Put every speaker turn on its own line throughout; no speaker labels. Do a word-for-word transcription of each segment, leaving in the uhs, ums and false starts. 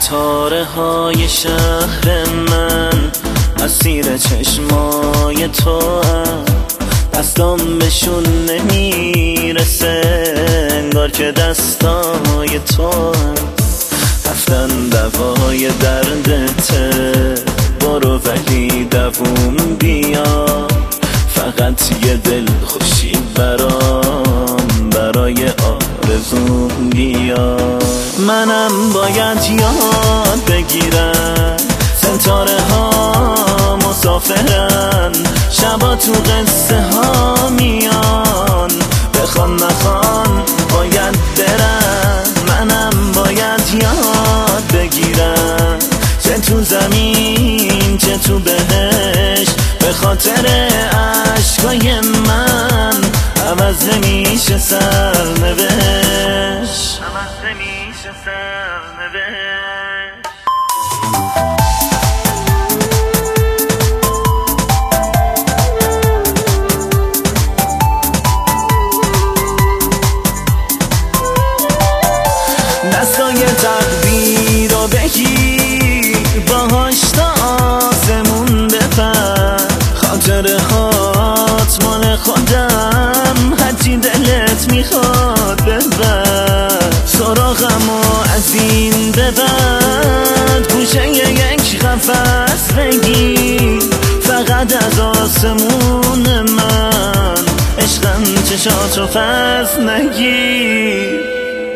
ستاره های شهر من اسیر چشمای تو هم، دستام بهشون نمیرسه انگار که دستای تو هم. رفتن دوای دردته برو ولی دووم بیا، فقط یه دل خوشی برام برای آرزوم بیا. منم باید یاد بگیرم ستاره ها مسافرن، شبا تو قصه ها میان بخوان نخوان باید برن. منم باید یاد بگیرم چه تو زمین چه تو بهشت، به خاطر عشقای من عوض نمیشه سرنوشت، عوض نمیشه سرنوشت. دستای تقدیر رو بگیر باهاش تا آسمون بپر، خاطره هات مال خودم هرچی دلت میخواد ببر. سراغم و از این به بعد گوشه یک قفس بگیر، فقط از آسمون من عشقم چشاتو پس نگیر.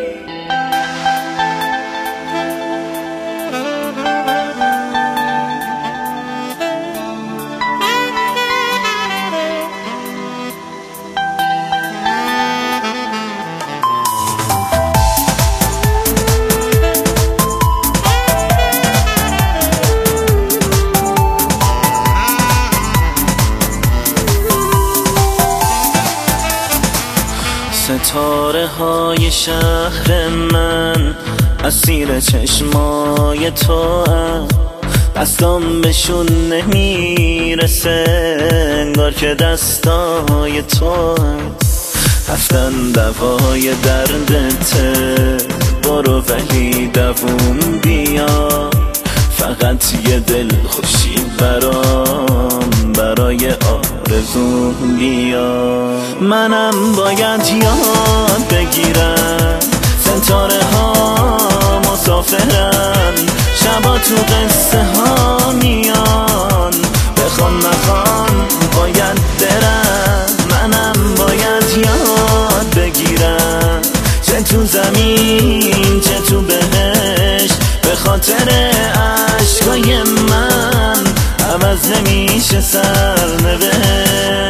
ستاره های شهر من اسیر چشمای تو هم، دستام بهشون نمیرسه انگار که دستای تو هم. رفتن دوای دردته برو ولی دووم بیا، فقط یه دل خوشی برام برای آرزوم بیا. منم باید یاد بگیرم ستاره ها مسافرن، شبا تو قصه ها میان بخوان نخوان باید برن. منم باید یاد بگیرم چه تو زمین چه تو بهشت، به خاطر عشقای من عوض نمیشه سرنوشت.